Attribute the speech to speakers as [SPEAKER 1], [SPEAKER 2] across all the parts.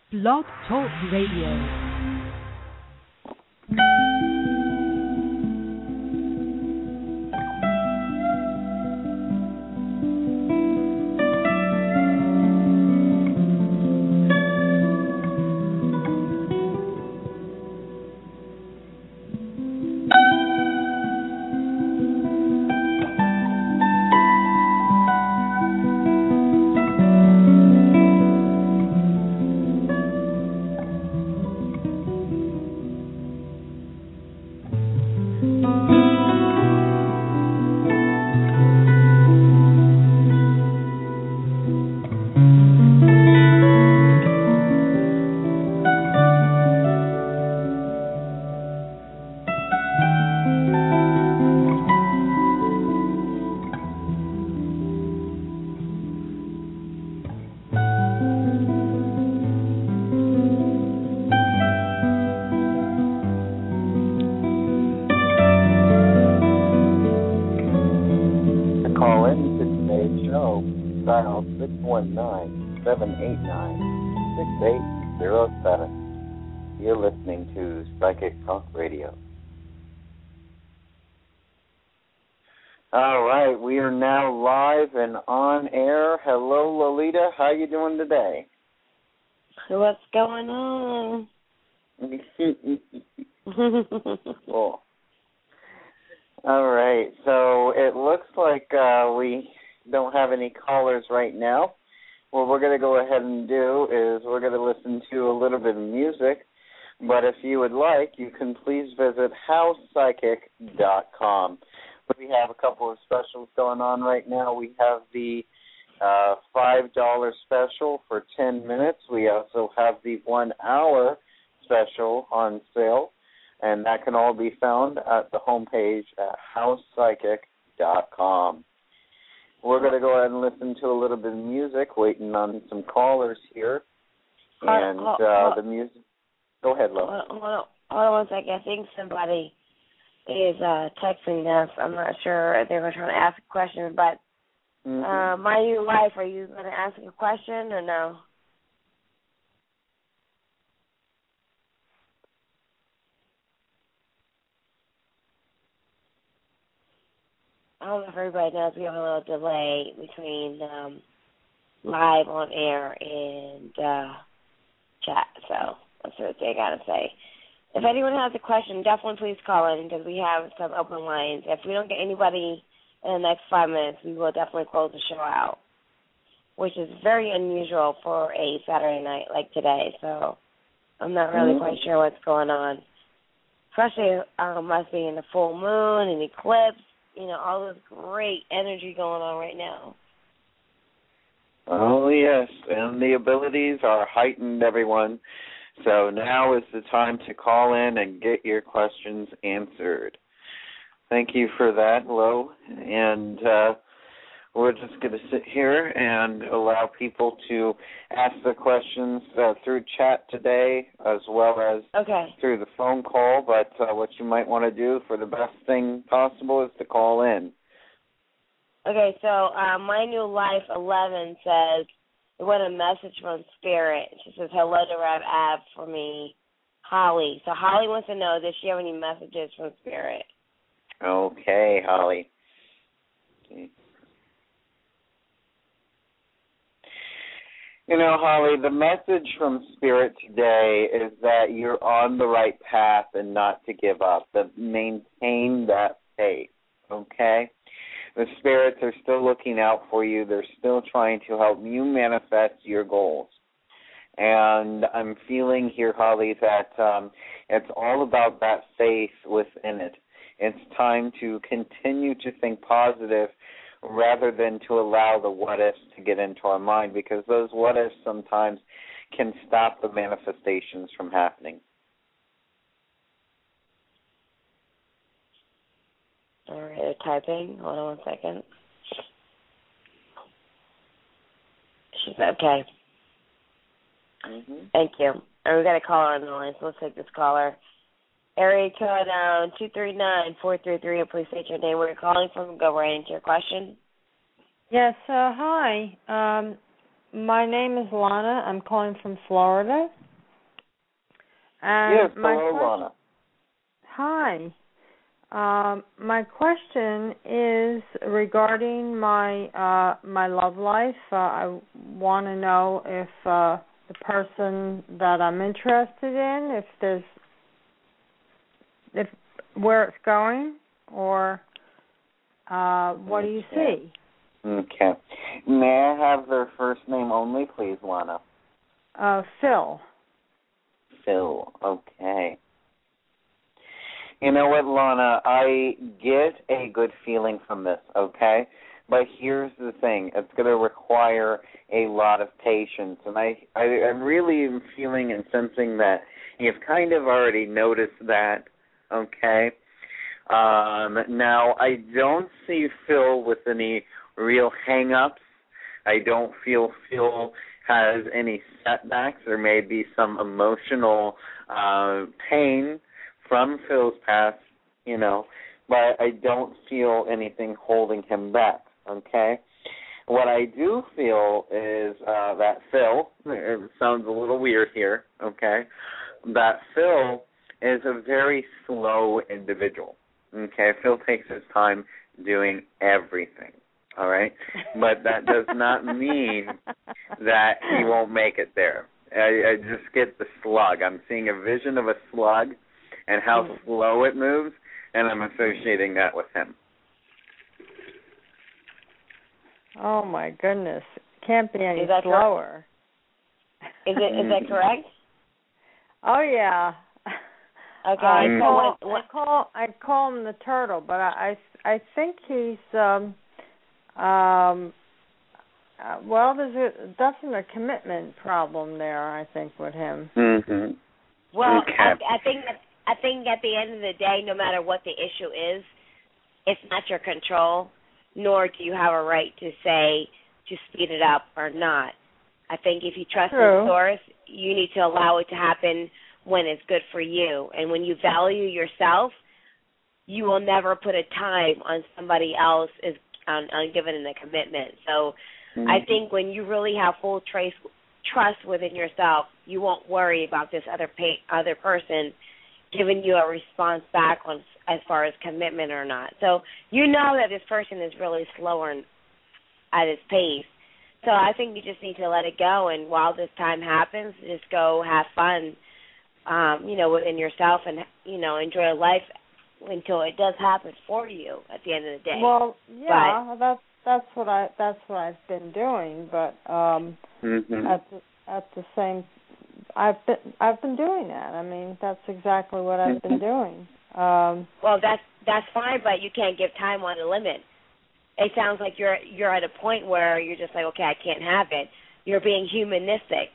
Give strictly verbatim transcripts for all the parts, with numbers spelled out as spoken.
[SPEAKER 1] Blog Talk Radio.
[SPEAKER 2] seven eight nine, six eight zero seven. You're listening to Psychic Talk Radio. All right, we are now live and on air. Hello, Lolita. How you doing today?
[SPEAKER 3] What's going on?
[SPEAKER 2] Cool. All right, so it looks like uh, we don't have any callers right now. What we're going to go ahead and do is we're going to listen to a little bit of music, but if you would like, you can please visit house psychic dot com. We have a couple of specials going on right now. We have the uh, five dollars special for ten minutes. We also have the one hour special on sale, and that can all be found at the homepage at house psychic dot com. We're going to go ahead and listen to a little bit of music, waiting on some callers here. And
[SPEAKER 3] hold, hold,
[SPEAKER 2] uh,
[SPEAKER 3] hold,
[SPEAKER 2] the music... Go ahead, Lo.
[SPEAKER 3] Hold, hold, on, hold on one second. I think somebody is uh, texting us. I'm not sure if they were trying to ask a question, but
[SPEAKER 2] mm-hmm.
[SPEAKER 3] uh, my new life, are you going to ask a question or no? I don't know if everybody knows we have a little delay between um, live on air and uh, chat, so that's what they got to say. If anyone has a question, definitely please call in because we have some open lines. If we don't get anybody in the next five minutes, we will definitely close the show out, which is very unusual for a Saturday night like today, so I'm not really
[SPEAKER 2] mm-hmm.
[SPEAKER 3] quite sure what's going on, especially um, us being the full moon and eclipse. You know, all this great energy going on right now.
[SPEAKER 2] Oh, yes, and the abilities are heightened, everyone. So now is the time to call in and get your questions answered. Thank you for that, Lo. And uh, we're just going to sit here and allow people to ask the questions uh, through chat today as well as
[SPEAKER 3] okay.
[SPEAKER 2] through the phone call. But uh, what you might want to do for the best thing possible is to call in.
[SPEAKER 3] Okay, so uh, my new life eleven says, it went a message from Spirit. She says, hello to Rev Ab for me, Holly. So Holly wants to know, does she have any messages from Spirit?
[SPEAKER 2] Okay, Holly. Okay. You know, Holly, the message from Spirit today is that you're on the right path and not to give up, but maintain that faith, okay? The spirits are still looking out for you. They're still trying to help you manifest your goals. And I'm feeling here, Holly, that um, it's all about that faith within it. It's time to continue to think positive rather than to allow the what-ifs to get into our mind, because those what-ifs sometimes can stop the manifestations from happening.
[SPEAKER 3] All right, they're typing. Hold on one second. She's okay.
[SPEAKER 2] Mm-hmm.
[SPEAKER 3] Thank you. And we got a caller on the line, so let's take this caller. Area code um, two three nine, four three three, and please state your name. Where you're calling from. Go right into your question.
[SPEAKER 4] Yes, uh, hi. Um, my name is Lana. I'm calling from Florida. And
[SPEAKER 2] yes,
[SPEAKER 4] my
[SPEAKER 2] hello,
[SPEAKER 4] question,
[SPEAKER 2] Lana.
[SPEAKER 4] Hi. Um, my question is regarding my uh, my love life. Uh, I want to know if uh, the person that I'm interested in, if there's, if where it's going, or uh, what do you see?
[SPEAKER 2] Okay. May I have their first name only, please, Lana?
[SPEAKER 4] Uh, Phil.
[SPEAKER 2] Phil. Okay. You know what, Lana? I get a good feeling from this, okay? But here's the thing. It's going to require a lot of patience. And I, I, I'm really feeling and sensing that you've kind of already noticed that, okay? Um, now, I don't see Phil with any real hang-ups. I don't feel Phil has any setbacks. There may be some emotional uh, pain from Phil's past, you know, but I don't feel anything holding him back, okay? What I do feel is uh, that Phil, it sounds a little weird here, okay, that Phil is a very slow individual, okay? Phil takes his time doing everything, all right? But that does not mean that he won't make it there. I, I just get the slug. I'm seeing a vision of a slug and how mm-hmm. slow it moves, and I'm associating that with him.
[SPEAKER 4] Oh, my goodness. Can't be any
[SPEAKER 3] is that
[SPEAKER 4] slower.
[SPEAKER 3] Is it? Is that correct?
[SPEAKER 4] Oh, yeah.
[SPEAKER 3] Okay.
[SPEAKER 4] I,
[SPEAKER 3] mm-hmm.
[SPEAKER 4] call, I, call, I call him the turtle, but I, I, I think he's, um, um, uh, well, there's a, definitely a commitment problem there, I think, with him.
[SPEAKER 2] Mm-hmm.
[SPEAKER 3] Well,
[SPEAKER 2] okay.
[SPEAKER 3] I, I think that I think at the end of the day, no matter what the issue is, it's not your control, nor do you have a right to say to speed it up or not. I think if you trust
[SPEAKER 4] True.
[SPEAKER 3] the source, you need to allow it to happen when it's good for you. And when you value yourself, you will never put a time on somebody else is on, on giving a commitment. So mm-hmm. I think when you really have full trace, trust within yourself, you won't worry about this other pay, other person giving you a response back on as far as commitment or not. So you know that this person is really slower at his pace. So I think you just need to let it go, and while this time happens, just go have fun, um, you know, within yourself, and you know, enjoy life until it does happen for you at the end of the day.
[SPEAKER 4] Well, yeah, but, that's that's what I that's what I've been doing, but um,
[SPEAKER 2] mm-hmm.
[SPEAKER 4] at the, at the same. I've been I've been doing that. I mean, that's exactly what I've been doing. Um,
[SPEAKER 3] well, that's that's fine, but you can't give time on a limit. It sounds like you're you're at a point where you're just like, okay, I can't have it. You're being humanistic.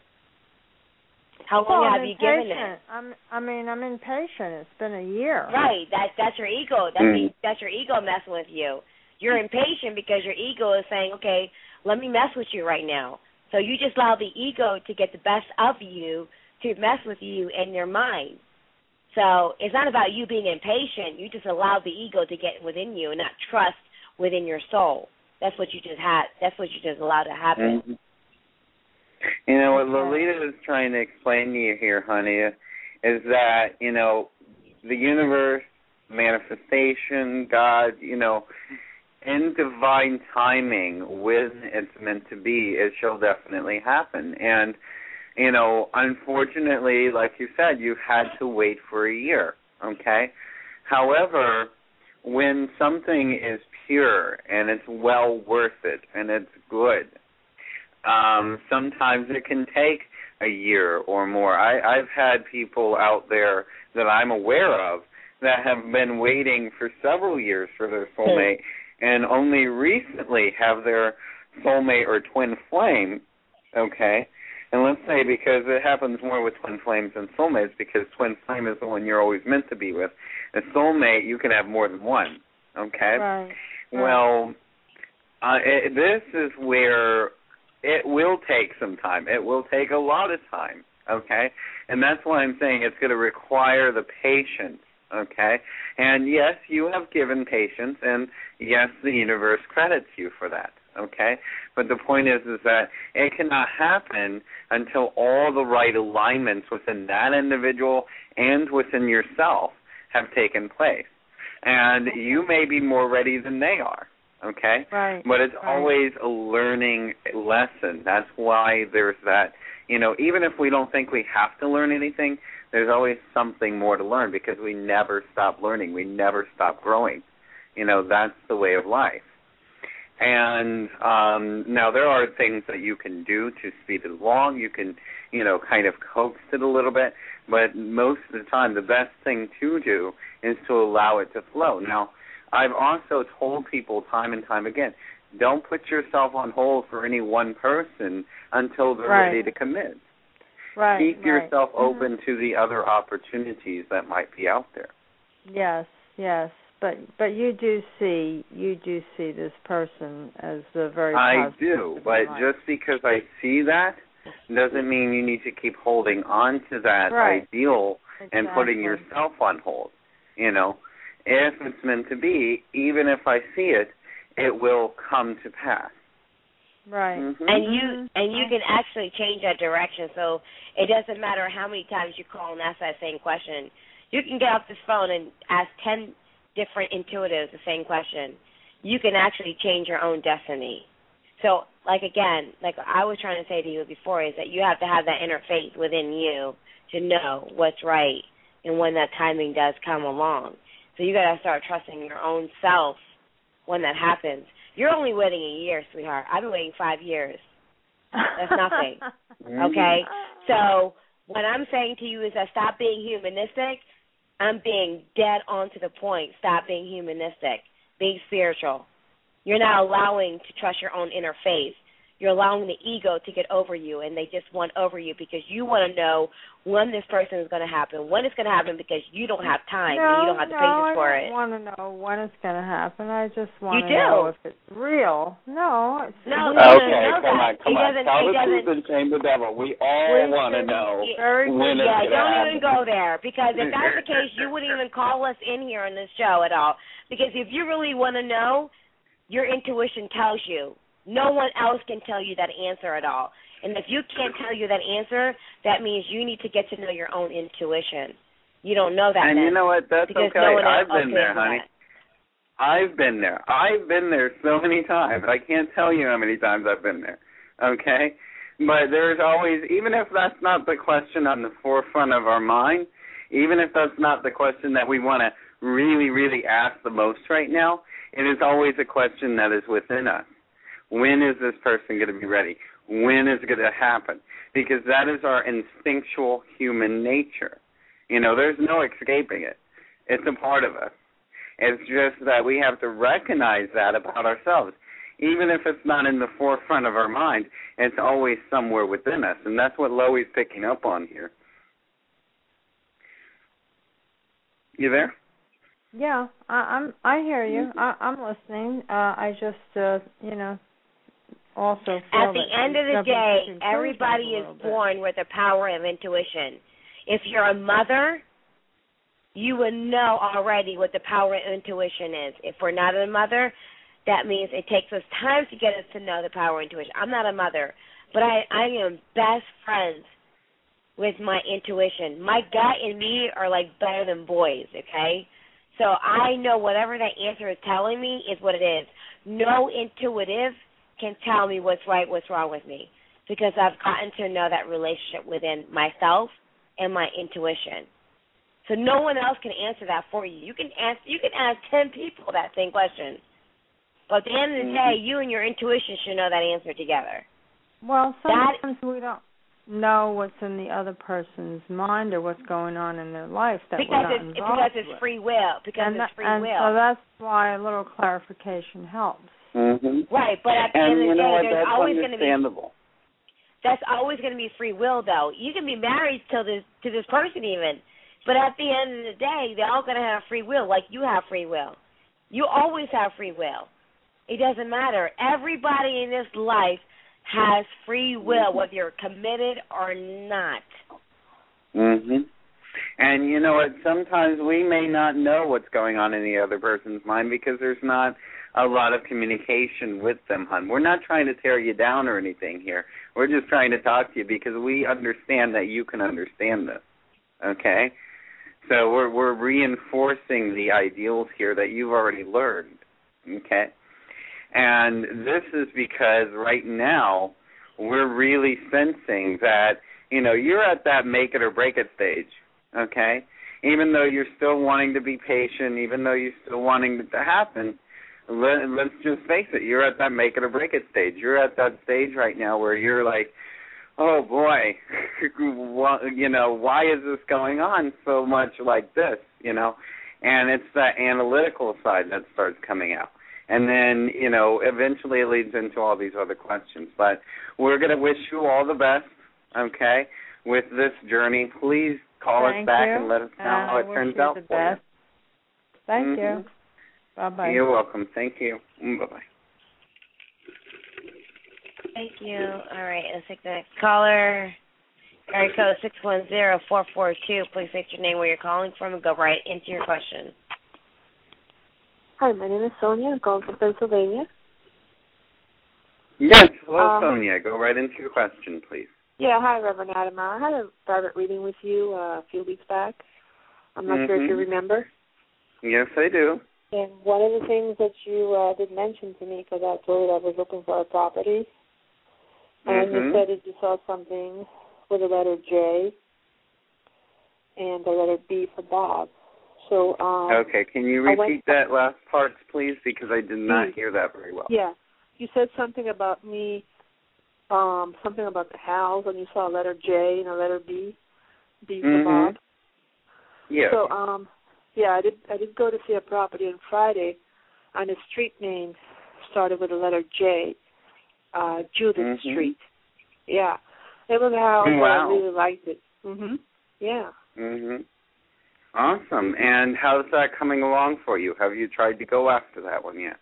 [SPEAKER 3] How long
[SPEAKER 4] well,
[SPEAKER 3] have
[SPEAKER 4] I'm
[SPEAKER 3] you
[SPEAKER 4] impatient.
[SPEAKER 3] given it?
[SPEAKER 4] I'm I mean, I'm impatient. It's been a year.
[SPEAKER 3] Right. That that's your ego. That's
[SPEAKER 2] mm.
[SPEAKER 3] the, that's your ego messing with you. You're impatient because your ego is saying, okay, let me mess with you right now. So you just allow the ego to get the best of you to mess with you in your mind. So it's not about you being impatient. You just allow the ego to get within you and not trust within your soul. That's what you just had. That's what you just allowed to happen.
[SPEAKER 2] Mm-hmm. You know, what Lolita is trying to explain to you here, honey, is that, you know, the universe, manifestation, God, you know, in divine timing, when it's meant to be, it shall definitely happen. And, you know, unfortunately, like you said, you had to wait for a year, okay? However, when something is pure and it's well worth it and it's good, um, sometimes it can take a year or more. I, I've had people out there that I'm aware of that have been waiting for several years for their soulmate, and only recently have their soulmate or twin flame, okay? And let's say, because it happens more with twin flames than soulmates, because twin flame is the one you're always meant to be with. A soulmate, you can have more than one, okay?
[SPEAKER 4] Right.
[SPEAKER 2] Well, uh, it, this is where it will take some time. It will take a lot of time, okay? And that's why I'm saying it's going to require the patience. Okay, and yes, you have given patience, and yes, the universe credits you for that. okay? But the point is is that it cannot happen until all the right alignments within that individual and within yourself have taken place. And you may be more ready than they are, okay?
[SPEAKER 4] Right.
[SPEAKER 2] But it's
[SPEAKER 4] right.
[SPEAKER 2] always a learning lesson. That's why there's that, you know, even if we don't think we have to learn anything, there's always something more to learn because we never stop learning. We never stop growing. You know, that's the way of life. And um, now there are things that you can do to speed it along. You can, you know, kind of coax it a little bit. But most of the time, the best thing to do is to allow it to flow. Now, I've also told people time and time again, don't put yourself on hold for any one person until they're
[SPEAKER 4] right.
[SPEAKER 2] ready to commit.
[SPEAKER 4] Right.
[SPEAKER 2] Keep
[SPEAKER 4] right.
[SPEAKER 2] yourself
[SPEAKER 4] mm-hmm.
[SPEAKER 2] open to the other opportunities that might be out there.
[SPEAKER 4] Yes, yes. But but you do see you do see this person as a very
[SPEAKER 2] I
[SPEAKER 4] positive
[SPEAKER 2] do, but
[SPEAKER 4] life.
[SPEAKER 2] just because I see that doesn't mean you need to keep holding on to that
[SPEAKER 4] right.
[SPEAKER 2] ideal
[SPEAKER 4] exactly.
[SPEAKER 2] and putting yourself on hold. You know, if it's meant to be, even if I see it, it will come to pass.
[SPEAKER 4] Right.
[SPEAKER 2] Mm-hmm.
[SPEAKER 3] And you and you can actually change that direction. So it doesn't matter how many times you call and ask that same question. You can get off this phone and ask ten different intuitives the same question. You can actually change your own destiny. So, like, again, like I was trying to say to you before, is that you have to have that inner faith within you to know what's right and when that timing does come along. So you got to start trusting your own self when that happens. You're only waiting a year, sweetheart. I've been waiting five years. That's nothing, okay? So what I'm saying to you is that stop being humanistic. I'm being dead on to the point. Stop being humanistic. Be spiritual. You're not allowing to trust your own inner faith. You're allowing the ego to get over you, and they just want over you because you want to know when this person is going to happen, when it's going to happen because you don't have time
[SPEAKER 4] no,
[SPEAKER 3] and you don't have the
[SPEAKER 4] no,
[SPEAKER 3] patience for
[SPEAKER 4] I
[SPEAKER 3] it.
[SPEAKER 4] don't want to know when it's going to happen. I just want
[SPEAKER 3] you
[SPEAKER 4] to
[SPEAKER 3] do.
[SPEAKER 4] know if it's real. No, it's
[SPEAKER 3] no.
[SPEAKER 4] real.
[SPEAKER 2] Okay,
[SPEAKER 3] know
[SPEAKER 2] come
[SPEAKER 3] that.
[SPEAKER 2] on, come
[SPEAKER 3] It
[SPEAKER 2] on.
[SPEAKER 3] doesn't-
[SPEAKER 2] Tell
[SPEAKER 3] it
[SPEAKER 2] the
[SPEAKER 3] doesn't-
[SPEAKER 2] truth and shame the devil. We all
[SPEAKER 4] Listen,
[SPEAKER 2] want to know
[SPEAKER 4] very
[SPEAKER 2] when
[SPEAKER 4] good.
[SPEAKER 2] it's
[SPEAKER 3] Yeah,
[SPEAKER 2] going to
[SPEAKER 3] don't
[SPEAKER 2] happen.
[SPEAKER 3] even go there because if that's the case, you wouldn't even call us in here on this show at all. Because if you really want to know, your intuition tells you. No one else can tell you that answer at all. And if you can't tell you that answer, that means you need to get to know your own intuition. You don't know that.
[SPEAKER 2] And
[SPEAKER 3] then,
[SPEAKER 2] you know what? That's
[SPEAKER 3] because
[SPEAKER 2] okay.
[SPEAKER 3] No one
[SPEAKER 2] I've
[SPEAKER 3] else
[SPEAKER 2] been there,
[SPEAKER 3] that.
[SPEAKER 2] honey. I've been there. I've been there so many times. I can't tell you how many times I've been there. Okay? But there's always, even if that's not the question on the forefront of our mind, even if that's not the question that we want to really, really ask the most right now, it is always a question that is within us. When is this person going to be ready? When is it going to happen? Because that is our instinctual human nature. You know, there's no escaping it. It's a part of us. It's just that we have to recognize that about ourselves. Even if it's not in the forefront of our mind, it's always somewhere within us. And that's what Loie's picking up on here. You there?
[SPEAKER 4] Yeah, I, I'm. I hear you. I, I'm listening. Uh, I just, uh, you know, also feel
[SPEAKER 3] At the
[SPEAKER 4] that
[SPEAKER 3] end of the
[SPEAKER 4] jumping
[SPEAKER 3] day,
[SPEAKER 4] to conclusions
[SPEAKER 3] everybody
[SPEAKER 4] a
[SPEAKER 3] is
[SPEAKER 4] little bit.
[SPEAKER 3] born with the power of intuition. If you're a mother, you would know already what the power of intuition is. If we're not a mother, that means it takes us time to get us to know the power of intuition. I'm not a mother, but I, I am best friends with my intuition. My gut and me are like better than boys, okay? So I know whatever that answer is telling me is what it is. No intuitive can tell me what's right, what's wrong with me, because I've gotten to know that relationship within myself and my intuition. So no one else can answer that for you. You can ask, you can ask ten people that same question, but at the end of the day, you and your intuition should know that answer together.
[SPEAKER 4] Well, sometimes
[SPEAKER 3] that,
[SPEAKER 4] we don't know what's in the other person's mind or what's going on in their life that
[SPEAKER 3] because
[SPEAKER 4] we're not
[SPEAKER 3] it's
[SPEAKER 4] involved
[SPEAKER 3] because it's
[SPEAKER 4] with.
[SPEAKER 3] free will. Because
[SPEAKER 4] and
[SPEAKER 3] it's
[SPEAKER 4] that,
[SPEAKER 3] free
[SPEAKER 4] and
[SPEAKER 3] will.
[SPEAKER 4] so that's why a little clarification helps.
[SPEAKER 2] Mm-hmm.
[SPEAKER 3] Right, but at the
[SPEAKER 2] and
[SPEAKER 3] end of
[SPEAKER 2] you
[SPEAKER 3] the
[SPEAKER 2] know
[SPEAKER 3] day,
[SPEAKER 2] what?
[SPEAKER 3] there's
[SPEAKER 2] That's
[SPEAKER 3] always going to be
[SPEAKER 2] understandable.
[SPEAKER 3] that's always going to be free will, though. You can be married to this to this person even, but at the end of the day, they're all going to have free will, like you have free will. You always have free will. It doesn't matter. Everybody in this life has free will, whether you're committed or not.
[SPEAKER 2] Mhm. And you know what? Sometimes we may not know what's going on in the other person's mind because there's not a lot of communication with them, hon. We're not trying to tear you down or anything here. We're just trying to talk to you because we understand that you can understand this, okay? So we're we're reinforcing the ideals here that you've already learned, okay? And this is because right now we're really sensing that, you know, you're at that make it or break it stage, okay? Even though you're still wanting to be patient, even though you're still wanting it to happen, let, let's just face it, you're at that make it or break it stage. You're at that stage right now where you're like, oh, boy, you know, why is this going on so much like this, you know? And it's that analytical side that starts coming out. And then, you know, eventually it leads into all these other questions. But we're going to wish you all the best, okay, with this journey. Please call
[SPEAKER 4] Thank
[SPEAKER 2] us back
[SPEAKER 4] you.
[SPEAKER 2] and let us know
[SPEAKER 4] uh,
[SPEAKER 2] how it turns out
[SPEAKER 4] the
[SPEAKER 2] for
[SPEAKER 4] best. you. Thank
[SPEAKER 2] mm-hmm.
[SPEAKER 4] you. Bye-bye.
[SPEAKER 2] You're welcome. Thank you. Bye-bye.
[SPEAKER 3] Thank you. All right, let's take the next caller. Area code six one zero, four four two. Please state your name, where you're calling from, and go right into your question.
[SPEAKER 5] Hi, my name is Sonia. I'm calling from Pennsylvania.
[SPEAKER 2] Yes, hello,
[SPEAKER 5] um,
[SPEAKER 2] Sonia. Go right into your question, please.
[SPEAKER 5] Yeah, hi, Reverend Adam. I had a private reading with you uh, a few weeks back. I'm not
[SPEAKER 2] mm-hmm.
[SPEAKER 5] sure if you remember.
[SPEAKER 2] Yes, I do.
[SPEAKER 5] And one of the things that you uh, did mention to me, because I told you I was looking for a property, and
[SPEAKER 2] mm-hmm.
[SPEAKER 5] you said that you saw something with the letter J and the letter B for Bob. So, um,
[SPEAKER 2] okay, can you repeat that last part, please, because I did not hear that very well.
[SPEAKER 5] Yeah, you said something about me, um, something about the house, and you saw a letter J and a letter B, B for
[SPEAKER 2] mm-hmm.
[SPEAKER 5] Bob.
[SPEAKER 2] Yeah.
[SPEAKER 5] So, um, yeah, I did. I did go to see a property on Friday, and the street name started with the letter J, uh, Judith
[SPEAKER 2] mm-hmm.
[SPEAKER 5] Street. Yeah, it was a house
[SPEAKER 2] wow.
[SPEAKER 5] I really liked it. Mhm. Yeah.
[SPEAKER 2] Mhm. Awesome. And how's that coming along for you? Have you tried to go after that one yet?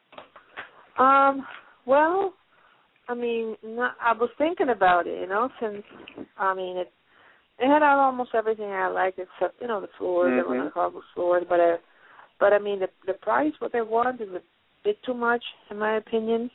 [SPEAKER 5] Um. Well, I mean, not, I was thinking about it, you know, since I mean it. It had almost everything I liked except, you know, the floors.
[SPEAKER 2] Mm-hmm.
[SPEAKER 5] They were not hardwood floors, but uh, but I mean the the price what they want is a bit too much in my opinion.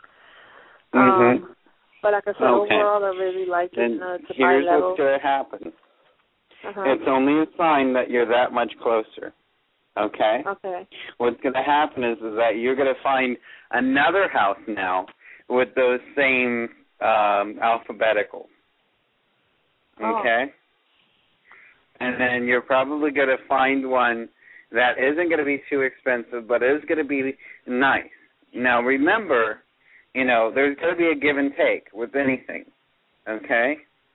[SPEAKER 2] Mm-hmm.
[SPEAKER 5] Um, but like I said,
[SPEAKER 2] okay.
[SPEAKER 5] overall I really like
[SPEAKER 2] then
[SPEAKER 5] it. Uh, to
[SPEAKER 2] here's
[SPEAKER 5] my level.
[SPEAKER 2] what's going to happen.
[SPEAKER 5] Uh-huh.
[SPEAKER 2] It's only a sign that you're that much closer. Okay?
[SPEAKER 5] Okay.
[SPEAKER 2] What's going to happen is, is that you're going to find another house now with those same um, alphabeticals. Okay? Oh. And then you're probably going to find one that isn't going to be too expensive, but is going to be nice. Now, remember, you know, there's going to be a give and take with anything. Okay?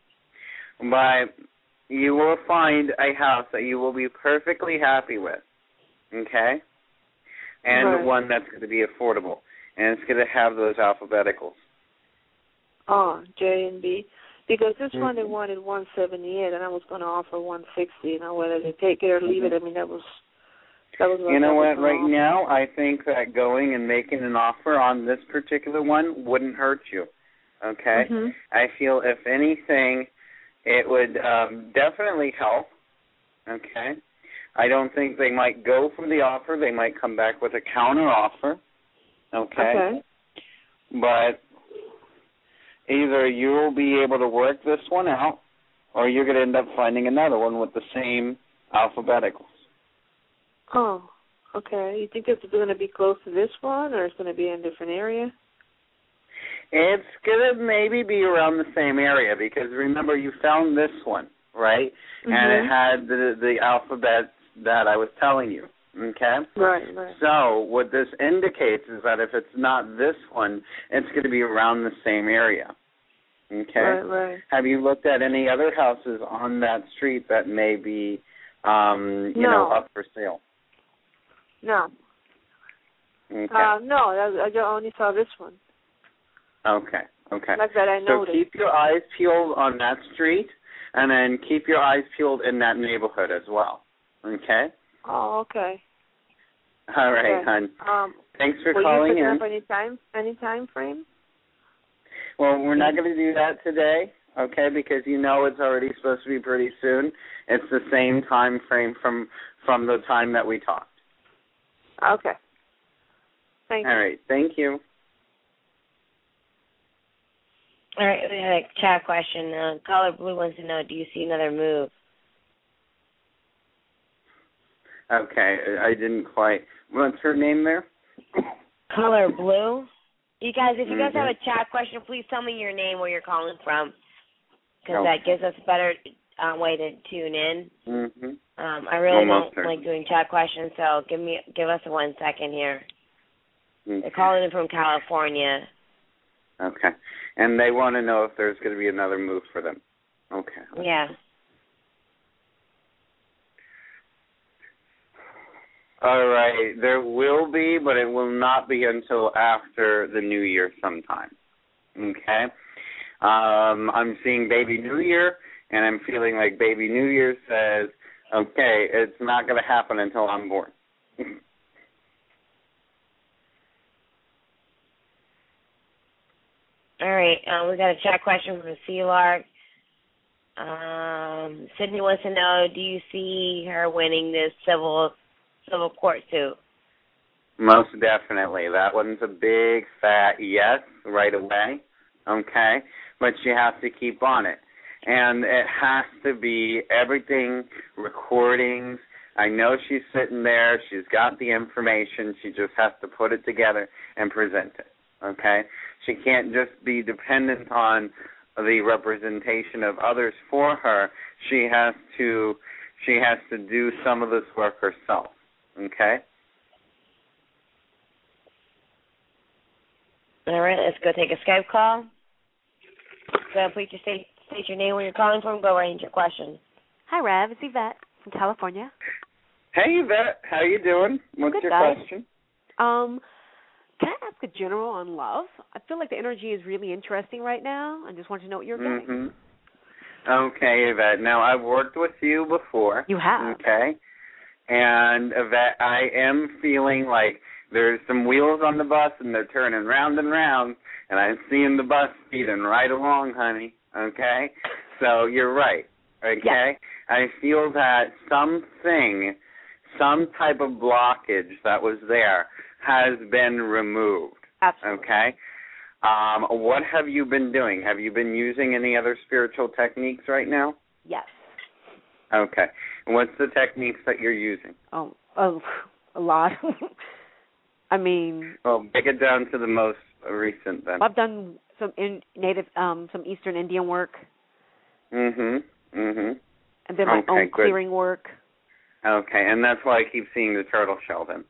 [SPEAKER 2] But you will find a house that you will be perfectly happy with. Okay? And
[SPEAKER 5] right.
[SPEAKER 2] one that's going to be affordable. And it's going to have those alphabeticals.
[SPEAKER 5] Oh, J and B. Because this
[SPEAKER 2] mm-hmm.
[SPEAKER 5] one they wanted one seventy-eight, and I was going to offer one sixty. You know, whether they take it or leave
[SPEAKER 2] mm-hmm.
[SPEAKER 5] it. I mean, that was that was. What
[SPEAKER 2] you know what? Right
[SPEAKER 5] offer.
[SPEAKER 2] now, I think that going and making an offer on this particular one wouldn't hurt you. Okay.
[SPEAKER 5] Mm-hmm.
[SPEAKER 2] I feel if anything, it would um, definitely help. Okay. I don't think they might go for the offer. They might come back with a counter offer. Okay.
[SPEAKER 5] Okay.
[SPEAKER 2] But either you'll be able to work this one out, or you're going to end up finding another one with the same alphabeticals.
[SPEAKER 5] Oh, okay. You think it's going to be close to this one, or it's going to be in a different area?
[SPEAKER 2] It's going to maybe be around the same area, because remember, you found this one, right?
[SPEAKER 5] Mm-hmm.
[SPEAKER 2] And it had the, the alphabet that I was telling you. Okay?
[SPEAKER 5] Right, right.
[SPEAKER 2] So what this indicates is that if it's not this one, it's going to be around the same area. Okay?
[SPEAKER 5] Right, right.
[SPEAKER 2] Have you looked at any other houses on that street that may be, um, you
[SPEAKER 5] no.
[SPEAKER 2] know, up for sale?
[SPEAKER 5] No.
[SPEAKER 2] Okay.
[SPEAKER 5] Uh, no, I, I only saw this one.
[SPEAKER 2] Okay, okay.
[SPEAKER 5] Like that I
[SPEAKER 2] so
[SPEAKER 5] noticed.
[SPEAKER 2] keep your eyes peeled on that street, and then keep your eyes peeled in that neighborhood as well. Okay?
[SPEAKER 5] Oh, okay.
[SPEAKER 2] All right,
[SPEAKER 5] okay.
[SPEAKER 2] hon.
[SPEAKER 5] Um,
[SPEAKER 2] Thanks for
[SPEAKER 5] will
[SPEAKER 2] calling
[SPEAKER 5] you
[SPEAKER 2] in.
[SPEAKER 5] Up any time, any time frame?
[SPEAKER 2] Well, we're not going to do that today, okay, because you know it's already supposed to be pretty soon. It's the same time frame from from the time that we talked.
[SPEAKER 5] Okay. Thank
[SPEAKER 2] All
[SPEAKER 5] you.
[SPEAKER 2] right. Thank you.
[SPEAKER 3] All right, we had a chat question. Uh, Caller Blue wants to know, do you see another move?
[SPEAKER 2] Okay, I didn't quite. What's her name there?
[SPEAKER 3] Caller Blue? You guys, if you guys
[SPEAKER 2] Mm-hmm.
[SPEAKER 3] have a chat question, please tell me your name, where you're calling from, because
[SPEAKER 2] Okay.
[SPEAKER 3] that gives us a better uh, way to tune in.
[SPEAKER 2] Mm-hmm.
[SPEAKER 3] Um, I really
[SPEAKER 2] Almost
[SPEAKER 3] don't
[SPEAKER 2] there.
[SPEAKER 3] like doing chat questions, so give me give us one second here.
[SPEAKER 2] Okay.
[SPEAKER 3] They're calling in from California.
[SPEAKER 2] Okay. And they want to know if there's going to be another move for them. Okay.
[SPEAKER 3] Yeah.
[SPEAKER 2] All right. There will be, but it will not be until after the New Year sometime. Okay? Um, I'm seeing Baby New Year, and I'm feeling like Baby New Year says, okay, it's not going to happen until I'm born.
[SPEAKER 3] All right. Um, we got a chat question from Sea Lark. Um, Sydney wants to know, do you see her winning this civil civil court suit?
[SPEAKER 2] Most definitely. That one's a big, fat yes right away, okay? But she has to keep on it. And it has to be everything, recordings. I know she's sitting there. She's got the information. She just has to put it together and present it, okay? She can't just be dependent on the representation of others for her. She has to she has to do some of this work herself, okay?
[SPEAKER 3] All right, let's go take a Skype call. So please just state, state your name, where you're calling from, go right into your question.
[SPEAKER 1] Hi, Rev. It's Yvette from California.
[SPEAKER 2] Hey, Yvette. How you doing? What's
[SPEAKER 1] Good,
[SPEAKER 2] your
[SPEAKER 1] guys.
[SPEAKER 2] question?
[SPEAKER 1] Um, can I ask a general on love? I feel like the energy is really interesting right now. I just want to know what you're getting.
[SPEAKER 2] Mm-hmm. Okay, Yvette. Now, I've worked with you before.
[SPEAKER 1] You have.
[SPEAKER 2] Okay. And, Yvette, I am feeling like there's some wheels on the bus, and they're turning round and round, and I'm seeing the bus speeding right along, honey. Okay? So you're right. Okay?
[SPEAKER 1] Yes.
[SPEAKER 2] I feel that something, some type of blockage that was there has been removed.
[SPEAKER 1] Absolutely.
[SPEAKER 2] Okay? Um, what have you been doing? Have you been using any other spiritual techniques right now?
[SPEAKER 1] Yes.
[SPEAKER 2] Okay. And what's the techniques that you're using?
[SPEAKER 1] Oh, oh a lot. I mean,
[SPEAKER 2] Well, break it down to the most recent then.
[SPEAKER 1] I've done some in native, um, some Eastern Indian work,
[SPEAKER 2] Mhm. Mhm.
[SPEAKER 1] and then my
[SPEAKER 2] Okay,
[SPEAKER 1] own
[SPEAKER 2] good.
[SPEAKER 1] clearing work.
[SPEAKER 2] Okay, and that's why I keep seeing the turtle shell then.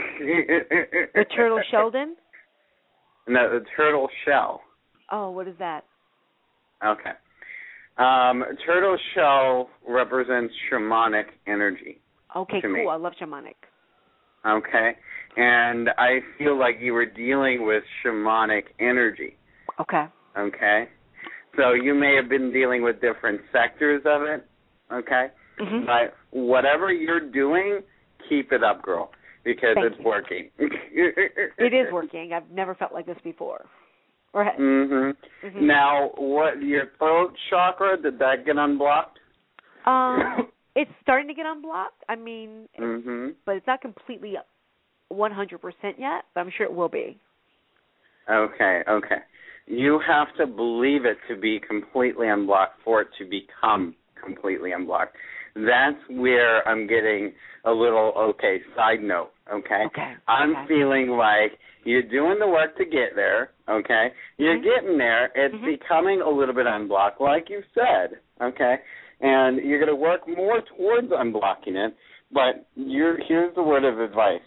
[SPEAKER 1] The turtle Sheldon.
[SPEAKER 2] No, the turtle shell.
[SPEAKER 1] Oh, what is that?
[SPEAKER 2] Okay. Um, turtle shell represents shamanic energy.
[SPEAKER 1] Okay,
[SPEAKER 2] To
[SPEAKER 1] cool.
[SPEAKER 2] me.
[SPEAKER 1] I love shamanic.
[SPEAKER 2] Okay. And I feel like you were dealing with shamanic energy.
[SPEAKER 1] Okay.
[SPEAKER 2] Okay. So you may have been dealing with different sectors of it. Okay.
[SPEAKER 1] Mm-hmm.
[SPEAKER 2] But whatever you're doing, keep it up, girl, because
[SPEAKER 1] Thank
[SPEAKER 2] it's
[SPEAKER 1] you.
[SPEAKER 2] working.
[SPEAKER 1] It is working. I've never felt like this before. Or ha-
[SPEAKER 2] Mhm.
[SPEAKER 1] Mhm.
[SPEAKER 2] Now, what your throat chakra, did that get unblocked?
[SPEAKER 1] um, it's starting to get unblocked. I mean,
[SPEAKER 2] Mhm.
[SPEAKER 1] but it's not completely one hundred percent yet. But I'm sure it will be.
[SPEAKER 2] Okay, okay. You have to believe it to be completely unblocked for it to become completely unblocked. That's where I'm getting a little, okay, side note, okay?
[SPEAKER 1] Okay.
[SPEAKER 2] I'm
[SPEAKER 1] okay.
[SPEAKER 2] feeling like you're doing the work to get there, okay? You're
[SPEAKER 1] Mhm.
[SPEAKER 2] getting there. It's
[SPEAKER 1] Mhm.
[SPEAKER 2] becoming a little bit unblocked, like you said, okay? And you're going to work more towards unblocking it, but you're, here's the word of advice.